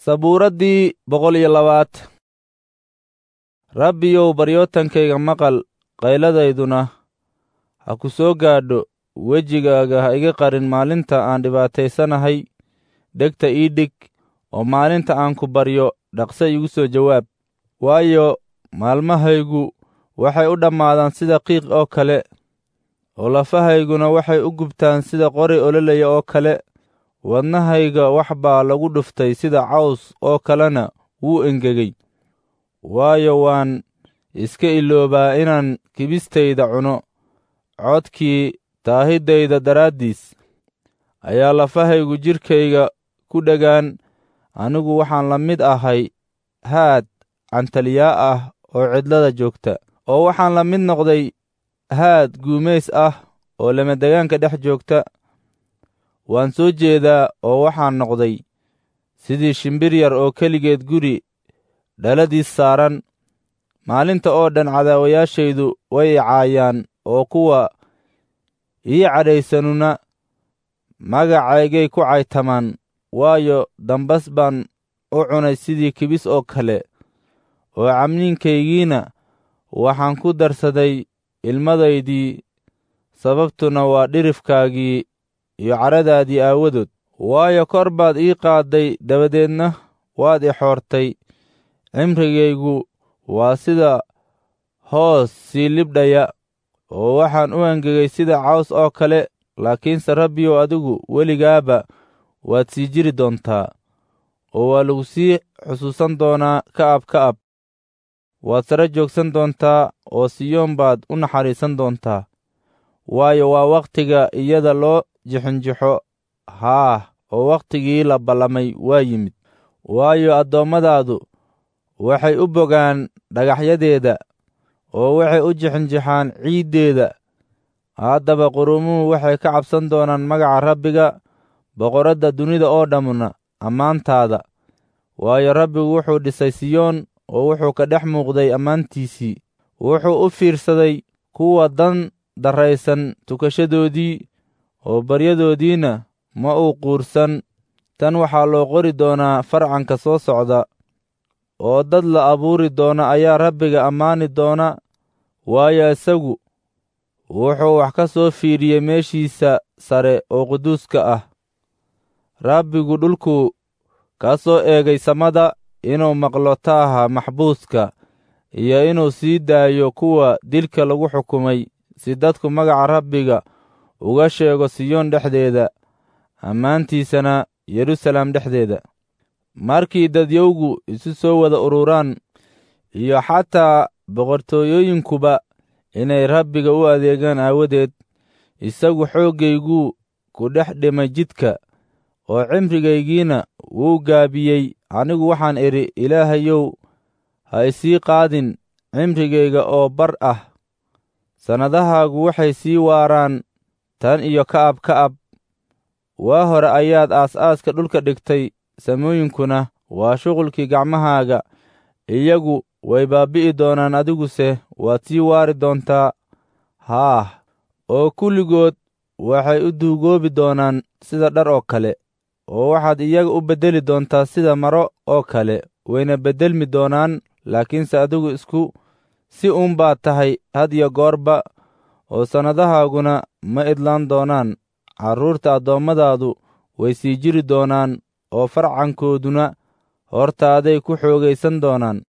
sabuuraddii 102. Rabbiyow baryootankayga maqal, qayladayduna ha ku soo gaadho. Wejigaaga ha iga qarin maalinta aan dhibaataysanahay. Dhegta ii dhig, oo maalinta aan ku baryo dhaqso iigu soo jawaab. Waayo maalmahaygu waxay u dhammaadaan sida qiiq oo kale, oo lafahayguna waxay u gubtaan sida qori ololaya oo kale. Wadnahayga wax baa lagu dhuftay sida caws oo kalena wuu engegay. Waayo waan iska iloobaa inaan kibistayda cuno. Codkii taahidayda daraaddiis ayaa lafahaygu jidhkayga ku dhegaan. Anigu waxaan la mid ahay haad cantaliyaa ah oo cidlada joogta, oo waxaan la mid noqday haad guumays ah oo lamadegaanka dhex joogta. Waan soo jeedaa oo waxaan noqday sidii shimbir yar oo keligeed guri dhaladiis saaran. Maalinta oo dhan cadaawayaashaydu way i caayaan, oo kuwa ii cadhaysanuna magacaygay ku caytamaan. Waayo dambas baan u cunay sidii kibis oo kale, oo camniinkaygiina waxaan ku darsaday ilmadaydii. Sababtuna waa dhirifkaagii iyo cadhadaadii aawadood. Waayo kor baad ii qaadday, dabadeedna waad i xoortay. Cimrigaygu waa sida hoos sii libdhaya, oo waxaan u engegay sida caws oo kale. Laakiinse Rabbiyow, adigu weligaaba waad sii jiri doontaa, oo waa lagu sii xusuusan doonaa ka'ab ka'ab. Waad sare joogsan doontaa, oo Siyoon baad u naxariisan doontaa. Waayo waa wakhtiga iyada loo jixinjixo, oo wakhtigii la ballamay waa yimid. Waayo addoommadaadu waxay u bogaan dhagaxyadeeda, oo waxay u jixinjixaan ciiddeeda. Haddaba qurumuhu waxay ka cabsan doonaan magaca Rabbiga, boqoradda dunida oo dhammuna ammaantaada. Waayo Rabbigu wuxuu dhisay Siyoon, oo wuxuu ka dhex muuqday ammaantiisii. Wuxuu u fiirsaday kuwa dan darraysan tukashadoodii, oo baryadoodiina ma uu quursan. Tan waxaa loo qori doonaa farcanka soo socda, oo dad la abuuri doona ayaa Rabbiga ammaani doona. Waayo isagu wuxuu wax ka soo fiiriyey meeshiisa sare oo quduuska ah. Rabbigu dhulkuu ka soo eegay samada, inuu maqlo taaha maxbuuska, iyo inuu sii daayo kuwa dilka lagu xukumay, si dadku magaca Rabbiga uga sheego Siyoon dhexdeeda, ammaantiisana Yeruusaalem dhexdeeda. Markii dadyowgu isu soo wada ururaan, iyo xataa boqortooyooyinkuba, inay Rabbiga u adeegaan aawadeed, isagu xoogayguu ku dhex dhimay jidka, oo cimrigaygiina wuu gaabiyey. Anigu waxaan idhi, Ilaahayow, ha isii qaadin cimrigayga oo bar ah. Sannadahaagu waxay sii waaraan tan iyo ka'ab ka'ab. Waa hore ayaad aas-aaska dhulka dhigtay, samooyinkuna waa shuqulkii gacmahaaga. Iyagu way baabbi'i doonaan, adiguse waad sii waari doontaa. Oo kulligood waxay u duugoobi doonaan sida dhar oo kale, oo waxaad iyaga u beddeli doontaa sida maro oo kale. Wayna beddelmi doonaan, laakiinse adigu isku si uun baad tahay had iyo goorba, oo sannadahaaguna ma idlaan doonaan. Carruurta addoommadaadu way sii jiri doonaan, oo farcankooduna hortaaday ku xoogaysan doonaan.